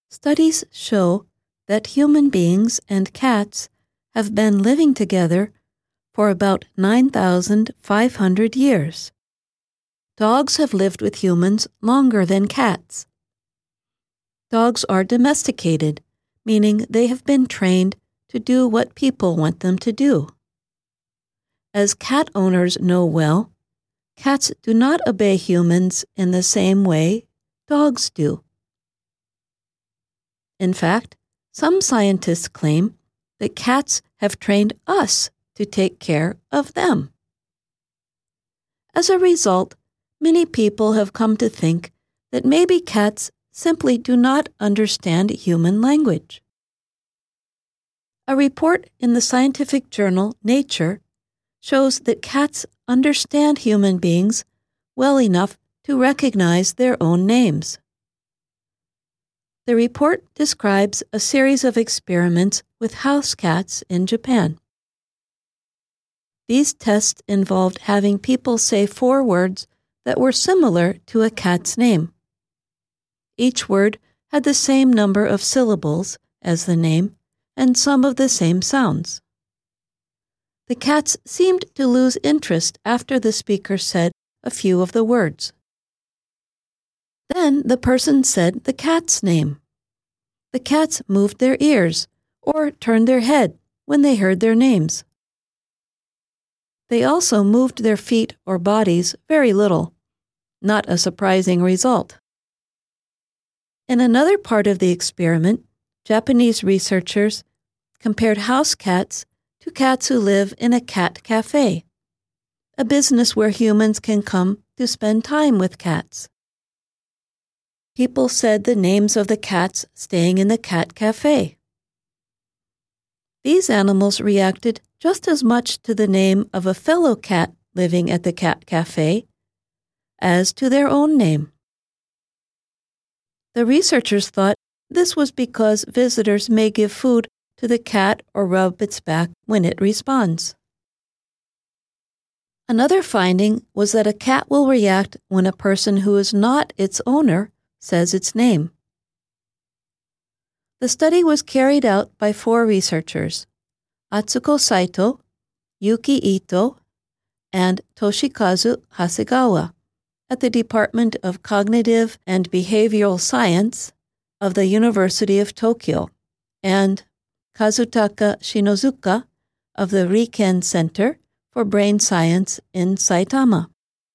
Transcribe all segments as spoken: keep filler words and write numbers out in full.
Studies show that human beings and cats have been living together for about nine thousand five hundred years. Dogs have lived with humans longer than cats. Dogs are domesticated, meaning they have been trained to do what people want them to do. As cat owners know well, cats do not obey humans in the same way dogs do. In fact, some scientists claim that cats have trained us to take care of them. As a result, many people have come to think that maybe cats simply do not understand human language. A report in the scientific journal Nature shows that cats understand human beings well enough to recognize their own names. The report describes a series of experiments with house cats in Japan. These tests involved having people say four words that were similar to a cat's name. Each word had the same number of syllables as the name and some of the same sounds. The cats seemed to lose interest after the speaker said a few of the words. Then the person said the cat's name. The cats moved their ears or turned their head when they heard their names. They also moved their feet or bodies very little, not a surprising result. In another part of the experiment, Japanese researchers compared house cats to cats who live in a cat cafe, a business where humans can come to spend time with cats. People said the names of the cats staying in the cat cafe. These animals reacted just as much to the name of a fellow cat living at the cat cafe as to their own name. The researchers thought this was because visitors may give food to the cat or rub its back when it responds. Another finding was that a cat will react when a person who is not its owner says its name. The study was carried out by four researchers, Atsuko Saito, Yuki Ito, and Toshikazu Hasegawa, at the Department of Cognitive and Behavioral Science of the University of Tokyo, and Kazutaka Shinozuka of the Riken Center for Brain Science in Saitama.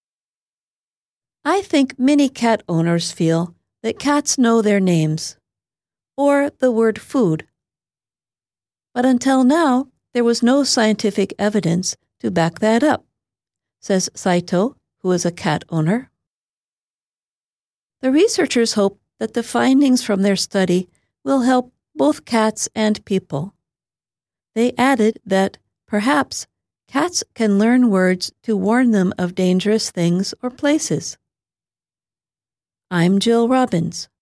I think many cat owners feel that cats know their names, or the word food. But until now, there was no scientific evidence to back that up, says Saito, who is a cat owner. The researchers hope that the findings from their study will help both cats and people. They added that, perhaps, cats can learn words to warn them of dangerous things or places. I'm Jill Robbins.